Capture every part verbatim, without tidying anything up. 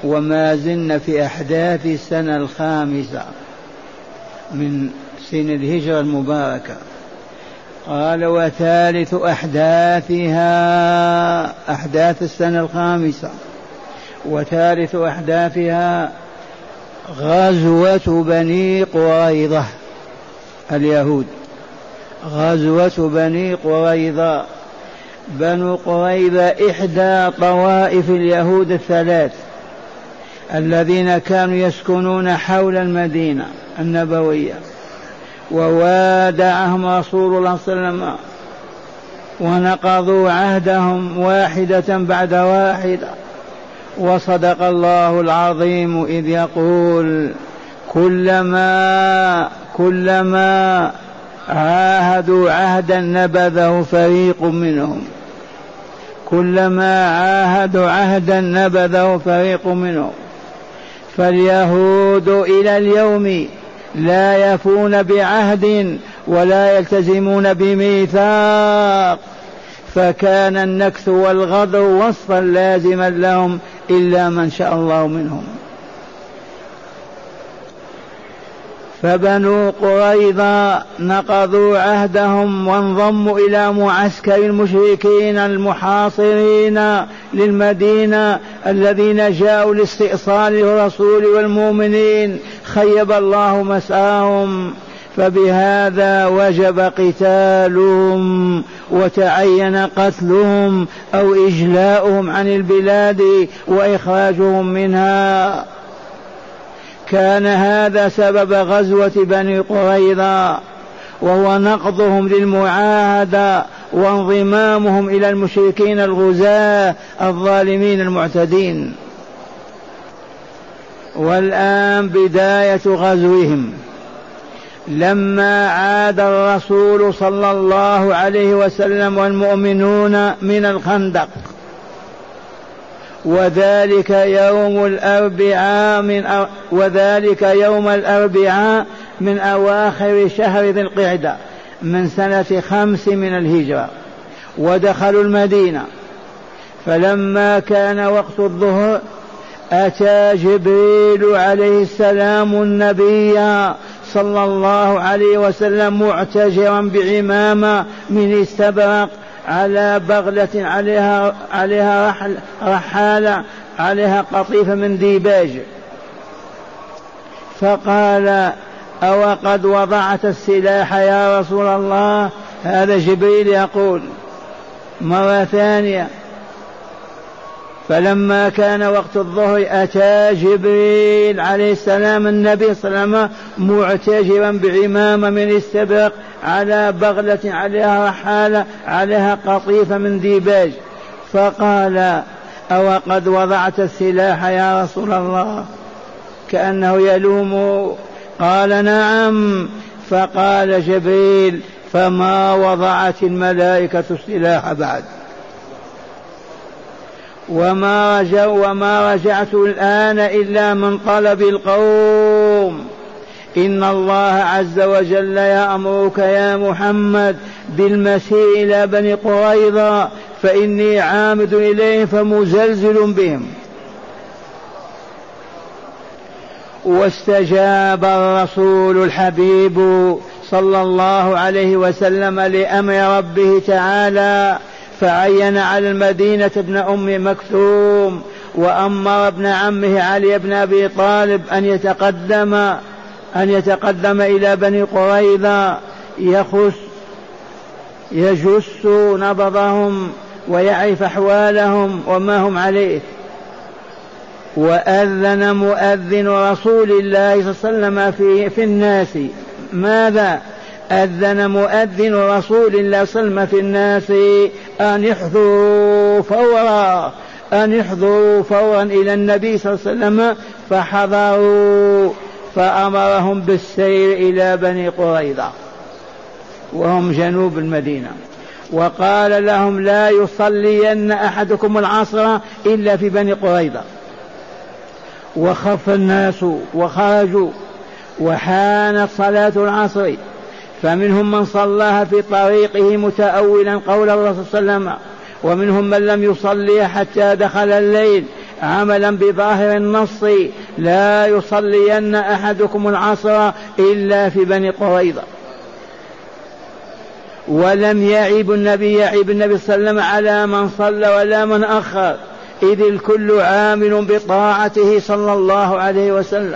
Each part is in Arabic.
وما زلنا في أحداث السنة الخامسة من سن الهجرة المباركة. قال وثالث أحداثها، أحداث السنة الخامسة وثالث أحداثها غزوة بني قريظة اليهود. غزوة بني قريظة. بنو قريظة إحدى طوائف اليهود الثلاث الذين كانوا يسكنون حول المدينة النبوية، ووادعهم رسول الله صلى الله عليه وسلم ونقضوا عهدهم واحدة بعد واحدة. وصدق الله العظيم إذ يقول كلما كلما عاهدوا عهدا نبذه فريق منهم، كلما عاهدوا عهدا نبذه فريق منهم. فاليهود إلى اليوم لا يفون بعهد ولا يلتزمون بميثاق، فكان النكث والغدر وصفا لازما لهم إلا من شاء الله منهم. فبنو قريظة نقضوا عهدهم وانضموا إلى معسكر المشركين المحاصرين للمدينة الذين جاءوا لاستئصال الرسول والمؤمنين، خيب الله مسعاهم. فبهذا وجب قتالهم وتعين قتلهم أو إجلاؤهم عن البلاد وإخراجهم منها. كان هذا سبب غزوة بني قريظة، وهو نقضهم للمعاهدة وانضمامهم إلى المشركين الغزاة الظالمين المعتدين. والآن بداية غزوهم. لما عاد الرسول صلى الله عليه وسلم والمؤمنون من الخندق، وذلك يوم الأربعاء من أو وذلك يوم الأربعاء من أواخر شهر ذي القعدة من سنة خمس من الهجرة، ودخلوا المدينة. فلما كان وقت الظهر أتى جبريل عليه السلام النبي صلى الله عليه وسلم معتجرا بعمامة من استبرق على بغلة عليها عليها رحل رحالة عليها قطيفة من ديباج، فقال أو قد وضعت السلاح يا رسول الله؟ هذا جبريل يقول مرة ثانية. فلما كان وقت الظهر أتى جبريل عليه السلام النبي صلى الله عليه وسلم معتجرا بعمامة من استبرق على بغلة عليها رحالة عليها قطيفة من ديباج، فقال أو قد وضعت السلاح يا رسول الله؟ كأنه يلوم. قال نعم. فقال جبريل فما وضعت الملائكة السلاح بعد، وما رجع وما رجعت الآن إلا من طلب القوم. إن الله عز وجل يأمرك يا محمد بالمسير إلى بني قريظة، فإني عامد إليهم فمزلزل بهم. واستجاب الرسول الحبيب صلى الله عليه وسلم لأمر ربه تعالى، فعين على المدينة ابن أم مكتوم، وأمر ابن عمه علي بن أبي طالب أن يتقدم أن يتقدم إلى بني قريظة يخص يجس نبضهم ويعرف أحوالهم وما هم عليه. وأذن مؤذن رسول الله صلى الله عليه وسلم في, في الناس. ماذا أذن مؤذن رسول الله صلى الله عليه وسلم في الناس؟ أن يحضروا فورا أن يحضروا فورا إلى النبي صلى الله عليه وسلم، فحضروا، فأمرهم بالسير إلى بني قريظة وهم جنوب المدينة، وقال لهم لا يصلين أحدكم العصر إلا في بني قريظة. وخف الناس وخرجوا، وحانت صلاة العصر، فمنهم من صلاها في طريقه متأولا قول الله صلى الله عليه وسلم، ومنهم من لم يصلي حتى دخل الليل، عملا بظاهر النص: لا يصلين أحدكم العصر إلا في بني قريظة. ولم يعيب النبي يعيب النبي صلى الله عليه وسلم على من صلى ولا من أخر، إذ الكل عامل بطاعته صلى الله عليه وسلم.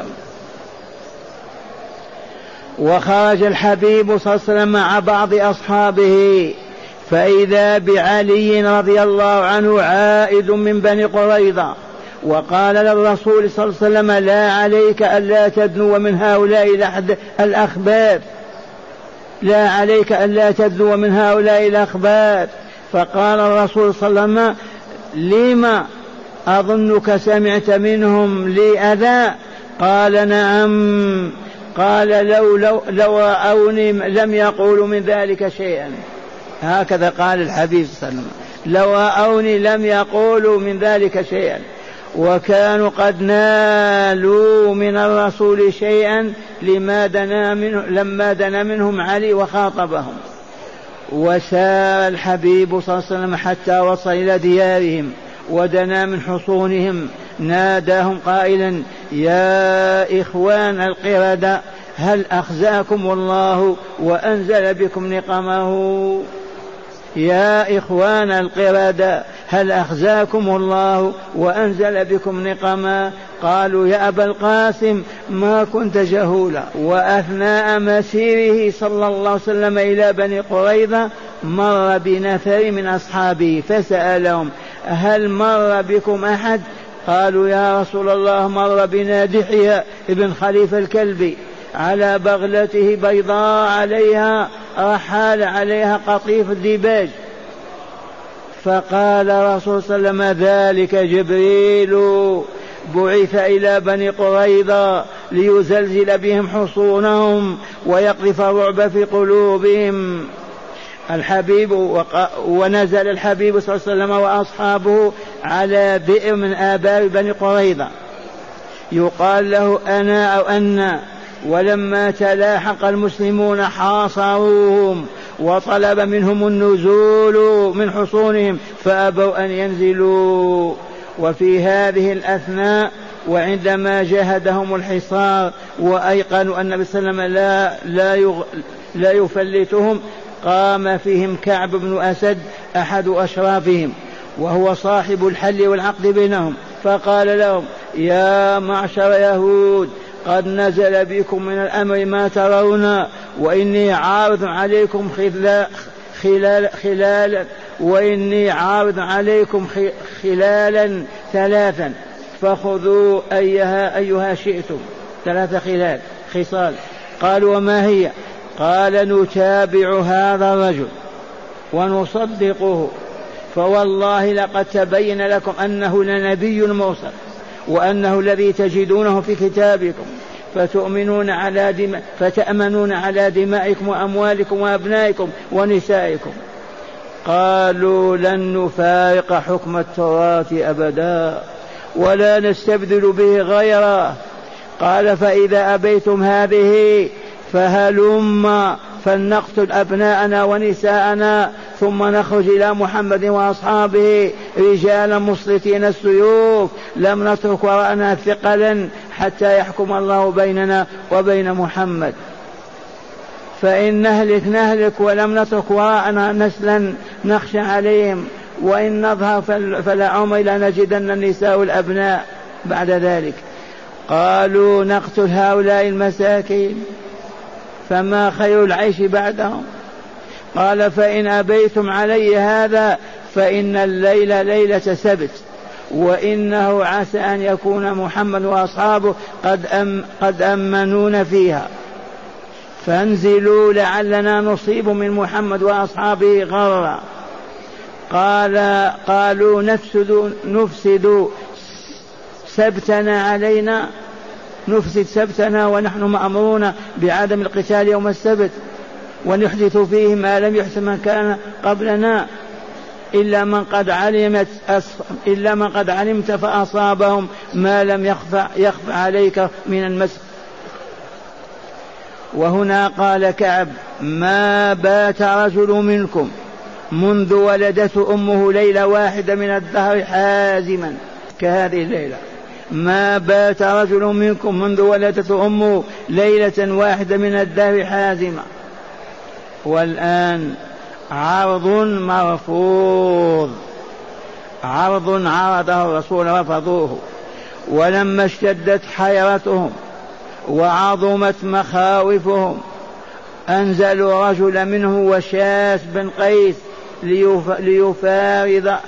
وخرج الحبيب صلى الله عليه وسلم مع بعض أصحابه، فإذا بعلي رضي الله عنه عائد من بني قريظة، وقال للرسول صلى الله عليه وسلم: لا عليك ألا تدنو من هؤلاء الأخباث، لا عليك ألا تدنو من هؤلاء الأخباث. فقال الرسول صلى الله عليه وسلم: لما أظنك سمعت منهم لي أذى؟ قال: نعم. قال: لو, لو, لو رأوني لم يقولوا من ذلك شيئا. هكذا قال الحبيب صلى الله عليه وسلم: لو رأوني لم يقولوا من ذلك شيئا. وكانوا قد نالوا من الرسول شيئا لما دنا منه لما دنا منهم علي وخاطبهم. وسار الحبيب صلى الله عليه وسلم حتى وصل إلى ديارهم ودنا من حصونهم، ناداهم قائلا: يا إخوان القردة، هل أخزاكم الله وأنزل بكم نقمه؟ يا إخوان القردة، هل أخزاكم الله وأنزل بكم نقما؟ قالوا: يا أبا القاسم، ما كنت جهولا. وأثناء مسيره صلى الله عليه وسلم إلى بني قريظة مر بنفر من أصحابه فسألهم: هل مر بكم أحد؟ قالوا: يا رسول الله، مر بنا دحية ابن خليفة الكلبي على بغلته بيضاء عليها رحال عليها قطيف الديباج. فقال رسول صلى الله عليه وسلم: ذلك جبريل بعث إلى بني قريظة ليزلزل بهم حصونهم ويقذف الرعب في قلوبهم. الحبيب وق... ونزل الحبيب صلى الله عليه وسلم وأصحابه على بئر من آبار بني قريظة يقال له أنا أو أنا. ولما تلاحق المسلمون حاصروهم وطلب منهم النزول من حصونهم فأبوا أن ينزلوا. وفي هذه الأثناء وعندما جاهدهم الحصار وأيقنوا أن النبي صلى الله عليه وسلم لا, لا, يغ... لا يفلتهم، قام فيهم كعب بن أسد أحد أشرافهم وهو صاحب الحل والعقد بينهم، فقال لهم: يا معشر يهود، قد نزل بكم من الأمر ما ترون، وإني عارض عليكم خلال خلال خلال وإني عارض عليكم خلالا ثلاثا فخذوا أيها أيها شئتم. ثلاث خلال خصال. قالوا: وما هي؟ قال: نتابع هذا الرجل ونصدقه، فوالله لقد تبين لكم أنه لنبي مرسل وأنه الذي تجدونه في كتابكم، فتؤمنون على دماء فتأمنون على دمائكم وأموالكم وأبنائكم ونسائكم. قالوا: لن نفارق حكم التراث أبدا ولا نستبدل به غيره. قال: فإذا أبيتم هذه فهلم فلنقتل أبناءنا ونساءنا ثم نخرج إلى محمد وأصحابه رجالا مسلطين السيوف، لم نترك وراءنا ثقلا حتى يحكم الله بيننا وبين محمد. فإن نهلك نهلك ولم نترك وراءنا نسلا نخشى عليهم، وإن نظهر فلا عمر لا نجدن النساء والأبناء بعد ذلك. قالوا: نقتل هؤلاء المساكين فما خير العيش بعدهم؟ قال: فإن أبيتم علي هذا فإن الليلة ليلة سبت، وإنه عسى أن يكون محمد وأصحابه قد, أم قد أمنون فيها، فانزلوا لعلنا نصيب من محمد وأصحابه غرا. قال قالوا: نفسد, نفسد سبتنا علينا، نفسد سبتنا ونحن مأمورون بعدم القتال يوم السبت، ونحدث فيه ما لم يحدث من كان قبلنا، إلا من قد علمت إلا من قد علمت فأصابهم ما لم يخفى يخفى عليك من المسخ. وهنا قال كعب: ما بات رجل منكم منذ ولدته أمه ليلة واحدة من الدهر حازما كهذه الليلة. ما بات رجل منكم منذ ولدته أمه ليلة واحدة من الدهر حازمة. والآن عرض مرفوض، عرض عرضه الرسول رفضوه. ولما اشتدت حيرتهم وعظمت مخاوفهم أنزلوا رجلا منه وشاس بن قيس ليفاوض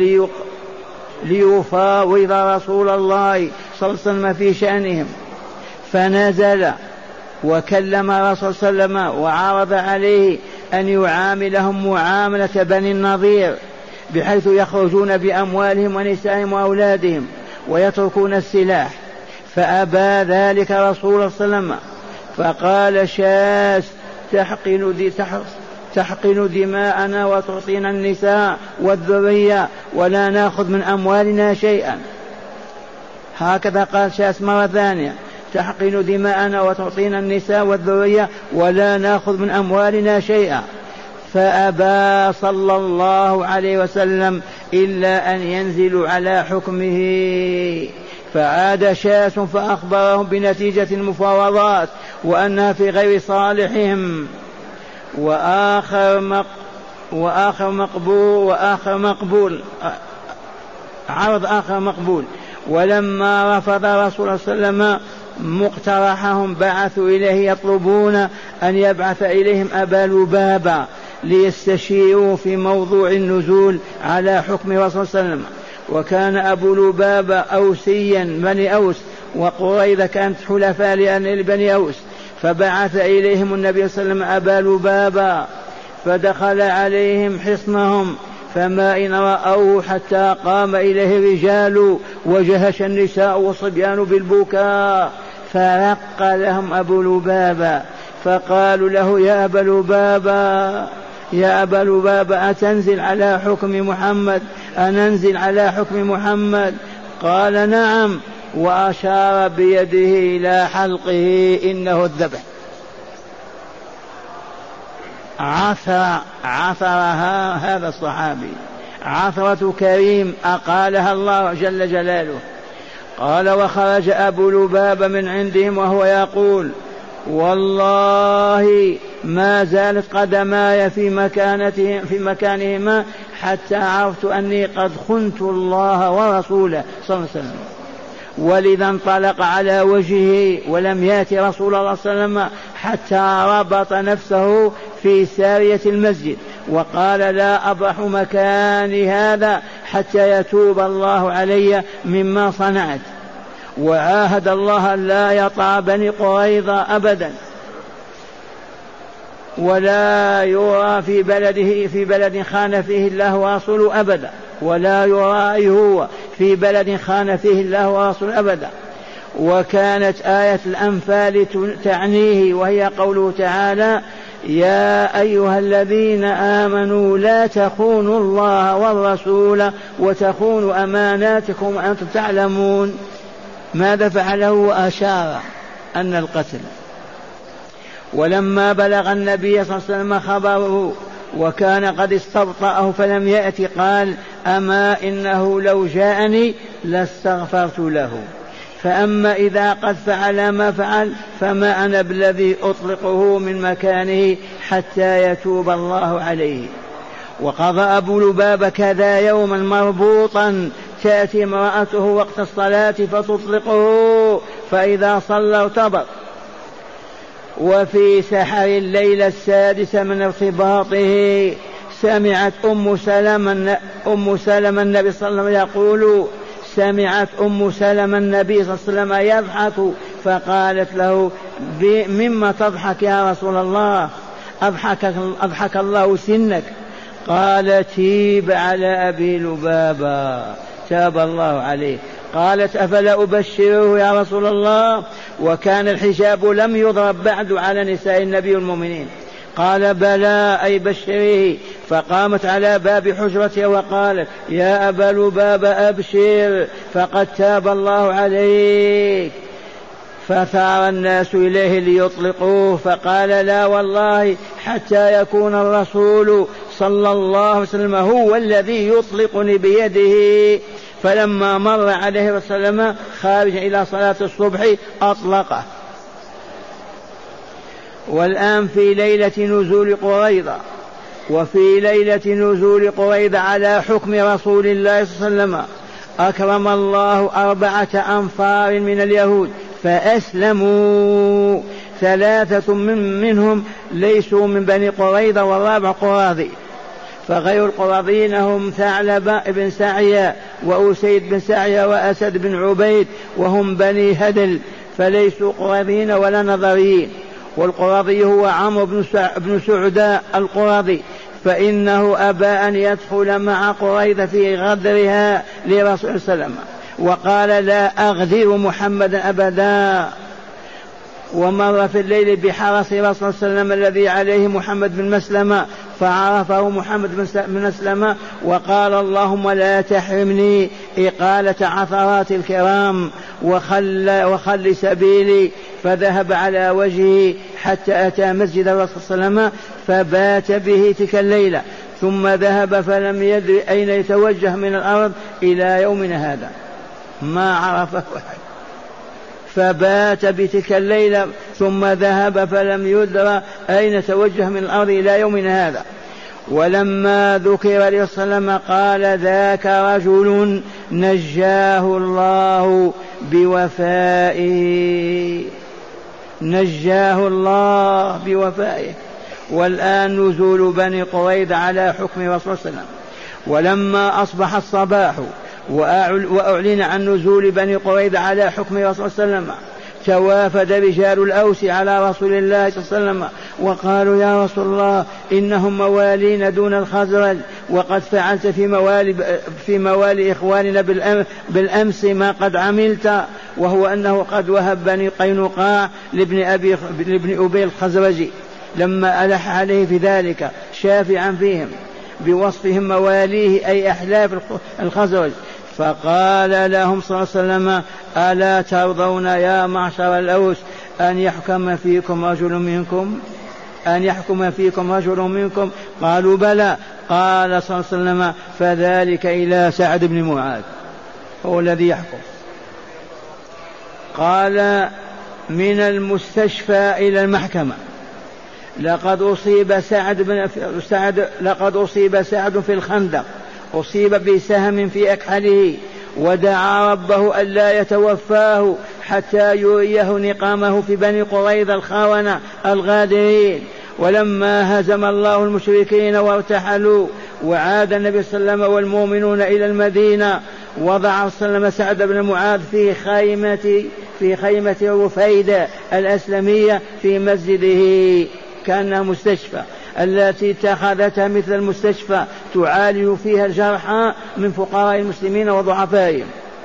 ليفاوض رسول الله صلى الله عليه وسلم في شأنهم. فنزل وكلم الرسول صلى الله عليه وسلم وعرض عليه أن يعاملهم معاملة بني النضير، بحيث يخرجون بأموالهم ونسائهم وأولادهم ويتركون السلاح. فأبى ذلك رسول الله صلى الله عليه وسلم، فقال شاس تحقن, دي تحقن دماءنا وتعطينا النساء والذرية ولا نأخذ من أموالنا شيئا. هكذا قال شاس مرة ثانية، تحقن دماءنا وتعطينا النساء والذرية ولا نأخذ من أموالنا شيئا. فأبى صلى الله عليه وسلم إلا أن ينزلوا على حكمه. فعاد شاس فأخبرهم بنتيجة المفاوضات وأنها في غير صالحهم. وآخر مق وآخر مقبول وآخر مقبول عرض آخر مقبول. ولما رفض رسول الله صلى الله عليه وسلم مقترحهم بعثوا إليه يطلبون أن يبعث إليهم أبا لبابة ليستشيروا في موضوع النزول على حكم رسول الله صلى الله عليه وسلم. وكان أبو لبابة أوسيا بني أوس، وقريظة كانت حلفاء لبني أوس. فبعث إليهم النبي صلى الله عليه وسلم أبا لبابة، فدخل عليهم حصنهم فما إن رأوه حتى قام إليه الرجال وجهش النساء والصبيان بالبكاء. فرق لهم أبو لبابة فقالوا له يا أبا لبابة يا أبا لبابة أتنزل على حكم محمد أننزل على حكم محمد؟ قال نعم، وأشار بيده إلى حلقه إنه الذبح. عثر عثرها هذا الصحابي عثرة كريم أقالها الله جل جلاله. قال وخرج أبو لبابة من عندهم وهو يقول والله ما زالت قدماي في مكانتهم في مكانهما حتى عرفت أني قد خنت الله ورسوله صلى الله عليه وسلم. ولذا انطلق على وجهه ولم يأتي رسول الله صلى الله عليه وسلم حتى ربط نفسه في سارية المسجد وقال لا أبرح مكاني هذا حتى يتوب الله علي مما صنعت. وعاهد الله لا يطع بني قريظة أبدا، ولا يرى في بلده في بلد خان فيه الله ورسوله أبدا، ولا يرى هو في بلد خان فيه الله ورسوله أبدا. وكانت آية الأنفال تعنيه، وهي قوله تعالى يا أيها الذين آمنوا لا تخونوا الله والرسول وتخونوا أماناتكم وأنتم تعلمون. ماذا فعله؟ وأشار أن القتل. ولما بلغ النبي صلى الله عليه وسلم خبره وكان قد استبطأه فلم يأتي قال أما إنه لو جاءني لاستغفرت له، فأما إذا قد فعل ما فعل فما أنا بالذي أطلقه من مكانه حتى يتوب الله عليه. وقضى أبو لبابة كذا يوما مربوطا تأتي امرأته وقت الصلاة فتطلقه فإذا صلى ارتبط. وفي سحر الليلة السادسة من ارتباطه سمعت أم سلمة أم سلمة النبي صلى الله عليه وسلم يقول سمعت أم سلمة النبي صلى الله عليه وسلم يضحك فقالت له مما تضحك يا رسول الله؟ أضحك, أضحك الله سنك. قال تيب على أبي لبابة تاب الله عليه. قالت أفلا أبشره يا رسول الله؟ وكان الحجاب لم يضرب بعد على نساء النبي والمؤمنين. قال بلى أي بشره. فقامت على باب حجرته وقالت يا أبا لبابة أبشر فقد تاب الله عليك. فثار الناس إليه ليطلقوه فقال لا والله حتى يكون الرسول صلى الله عليه وسلم هو الذي يطلقني بيده. فلما مر عليه وسلم خارج إلى صلاة الصبح أطلقه. والآن في ليلة نزول قريظة، وفي ليلة نزول قريظة على حكم رسول الله صلى الله عليه وسلم أكرم الله أربعة أنفار من اليهود فأسلموا، ثلاثة من منهم ليسوا من بني قريظة والرابع قراظي، فغير القراظيين هم ثعلبة بن سعية وأسيد بن سعية وأسد بن عبيد وهم بني هدل، فليسوا قراظيين ولا نظريين. والقراظي هو عمرو بن سعداء القراظي، فإنه أبى أن يدخل مع قريظة في غدرها لرسول الله صلى الله عليه وسلم، وقال لا أغدر محمدا أبدا. ومر في الليل بحرس رسول الله صلى الله عليه وسلم الذي عليه محمد بن مسلمة، فعرفه محمد بن مسلمة وقال اللهم لا تحرمني إقالة عثرات الكرام وخل, وخل سبيلي. فذهب على وجهه حتى أتى مسجد الرسول صلى الله عليه وسلم فبات به تلك الليلة، ثم ذهب فلم يدري أين يتوجه من الأرض إلى يومنا هذا، ما عرفه أحد. فبات بتلك الليلة ثم ذهب فلم يدرى أين توجه من الأرض إلى يومنا هذا. ولما ذكر عليه السلام قال ذاك رجل نجاه الله بوفائه، نجاه الله بوفائه. والآن نزول بني قريظة على حكم رسول الله صلى الله عليه وسلم. ولما أصبح الصباح وأعلن عن نزول بني قريظة على حكم رسول الله صلى الله عليه وسلم توافد رجال الأوس على رسول الله صلى الله عليه وسلم وقالوا يا رسول الله إنهم موالين دون الخزرج، وقد فعلت في موالي, في موالي إخواننا بالأمس ما قد عملت، وهو أنه قد وهب بني قينقاع لابن, أبي لابن أبي الخزرجي لما ألح عليه في ذلك شافعا فيهم بوصفهم مواليه أي أحلاف الخزرج. فقال لهم صلى الله عليه وسلم ألا ترضون يا معشر الأوس أن يحكم فيكم رجل منكم أن يحكم فيكم رجل منكم؟ قالوا بلى. قال صلى الله عليه وسلم فذلك إلى سعد بن معاذ، هو الذي يحكم. قال من المستشفى إلى المحكمة لقد أصيب سعد بن سعد لقد أصيب سعد في الخندق، أصيب بسهم في أكحله، ودعا ربه ألا يتوفاه حتى يريه نقامه في بني قريظة الخونة الغادرين. ولما هزم الله المشركين وارتحلوا وعاد النبي صلى الله عليه وسلم والمؤمنون إلى المدينة، وضع صلى الله عليه وسلم سعد بن معاذ في خيمة في خيمة رفيدة الأسلمية في مسجده كأنها مستشفى التي اتخذتها مثل المستشفى تعالج فيها الجرحى من فقراء المسلمين وضعفائهم،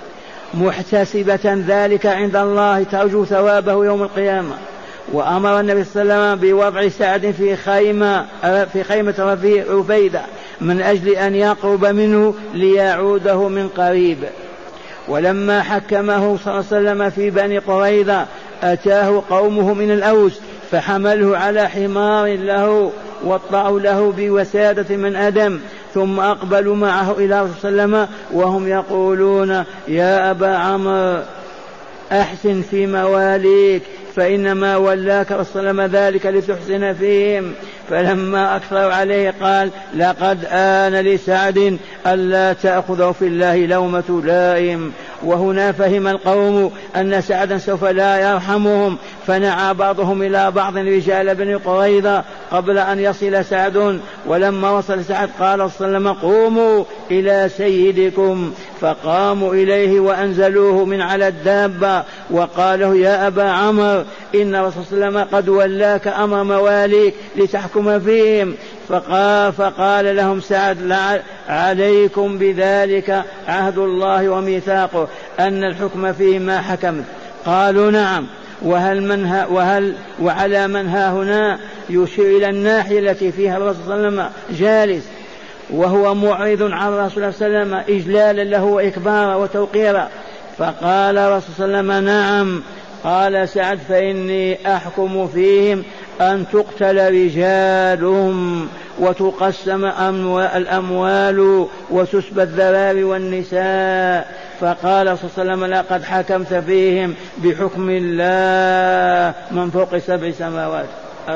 محتسبة ذلك عند الله ترجو ثوابه يوم القيامة. وأمر النبي صلى الله عليه وسلم بوضع سعد في خيمة في خيمة رفيدة من أجل أن يقرب منه ليعوده من قريب. ولما حكمه صلى الله عليه وسلم في بني قريظة أتاه قومه من الأوس فحمله على حمار له وطعوا له بوسادة من أدم، ثم أقبلوا معه إلى رسول الله صلى الله عليه وسلم وهم يقولون يا أبا عمرو أحسن في مواليك فإنما ولاك رسول الله صلى الله عليه وسلم ذلك لتحسن فيهم. فلما أكثروا عليه قال لقد آن لسعد ألا تأخذه في الله لومة لائم. وهنا فهم القوم أن سعدا سوف لا يرحمهم، فنعى بعضهم إلى بعض رجال بني قريظة قبل أن يصل سعد. ولما وصل سعد قال صلى الله عليه وسلم قوموا إلى سيدكم، فقاموا إليه وأنزلوه من على الدابة وقالوا يا أبا عمرو إن الرسول صلى الله عليه وسلم قد ولاك أمر مواليك لتحكم فيهم. فقال, فقال لهم سعد عليكم بذلك عهد الله وميثاقه أن الحكم فيه ما حكمت. قالوا نعم. وهل من ها وهل وعلى من ها هنا يشير إلى الناحية التي فيها الرسول صلى الله عليه وسلم جالس وهو معرض عن الرسول صلى الله عليه وسلم إجلالا له وإكبارا وتوقيرا. فقال الرسول صلى الله عليه وسلم نعم. قال سعد فإني أحكم فيهم أن تقتل رجالهم وتقسم الأموال وتسبى الذراري والنساء. فقال صلى الله عليه وسلم لقد حكمت فيهم بحكم الله من فوق سبع سماوات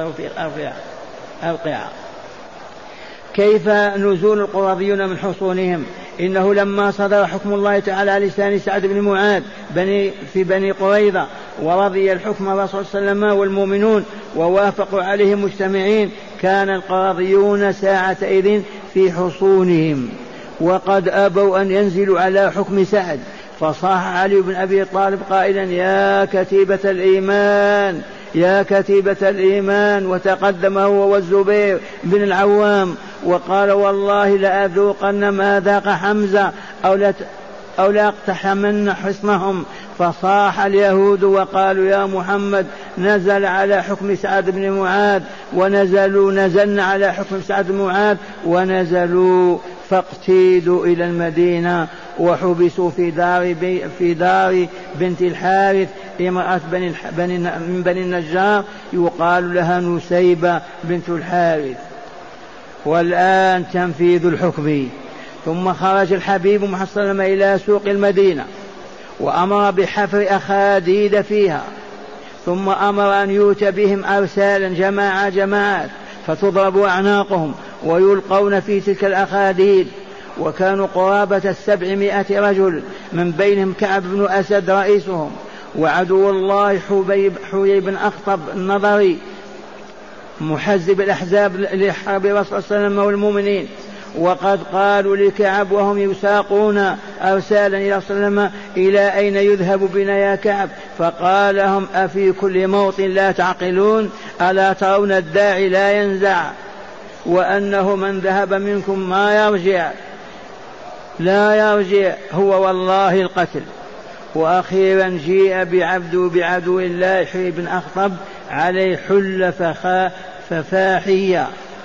أرقعة. كيف نزول القرظيون من حصونهم؟ إنه لما صدر حكم الله تعالى على لسان سعد بن معاذ بني في بني قريظة ورضي الحكم الرسول صلى الله عليه وسلم والمؤمنون ووافقوا عليه مجتمعين، كان القرظيون ساعتئذ في حصونهم وقد أبوا أن ينزلوا على حكم سعد. فصاح علي بن أبي طالب قائلا يا كتيبة الإيمان يا كتيبة الإيمان، وتقدم هو والزبير بن العوام وقال والله لأذوقن ما ذاق حمزة أو لا أو لا اقتحمن حصنهم. فصاح اليهود وقالوا يا محمد نزل على حكم سعد بن معاذ، ونزلوا نزلنا على حكم سعد بن معاذ ونزلوا، فاقتيدوا إلى المدينة وحبسوا في دار بي في دار بنت الحارث امرأة بني بني من بني النجار يقال لها نسيبة بنت الحارث. والآن تنفيذ الحكم. ثم خرج الحبيب محمد صلى الله عليه وسلم إلى سوق المدينة وأمر بحفر أخاديد فيها، ثم أمر أن يؤتى بهم أرسالا جماعة جماعات فتضرب أعناقهم ويلقون في تلك الأخاديد. وكانوا قرابة السبعمائة رجل من بينهم كعب بن أسد رئيسهم، وعدو الله حبيب حبيب بن أخطب النظري محزب الأحزاب لحرب رسول الله صلى الله عليه وسلم والمؤمنين. وقد قالوا لكعب وهم يساقون أرسالا إلى صلى الله عليه وسلم إلى أين يذهب بنا يا كعب؟ فقال لهم أفي كل موطن لا تعقلون؟ ألا ترون الداعي لا ينزع وأنه من ذهب منكم ما يرجع لا يرجع هو والله القتل. وأخيرا جيء بعبد بعدو الله حبيب بن أخطب عليه حل فخا ففاحية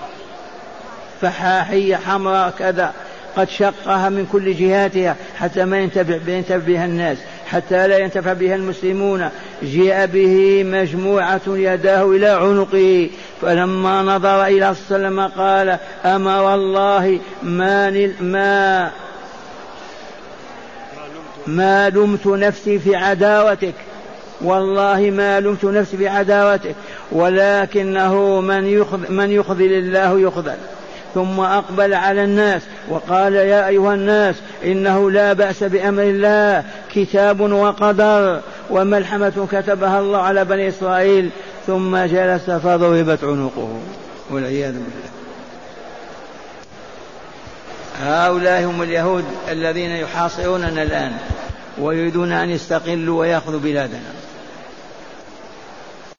فحاحية حمراء كذا قد شقها من كل جهاتها حتى ما ينتفع بها الناس، حتى لا ينتفع بها المسلمون. جاء به مجموعة يداه إلى عنقه، فلما نظر إلى السلم قال أما والله ما ما ما لمت نفسي في عداوتك، والله ما لمت نفسي في عداوتك، ولكنه من يخذل, من يخذل الله يخذل. ثم أقبل على الناس وقال يا أيها الناس إنه لا بأس بأمر الله، كتاب وقدر وملحمة كتبها الله على بني إسرائيل. ثم جلس فضربت عنقه والعياذ بالله. هؤلاء هم اليهود الذين يحاصروننا الآن ويريدون أن يستقلوا ويأخذوا بلادنا.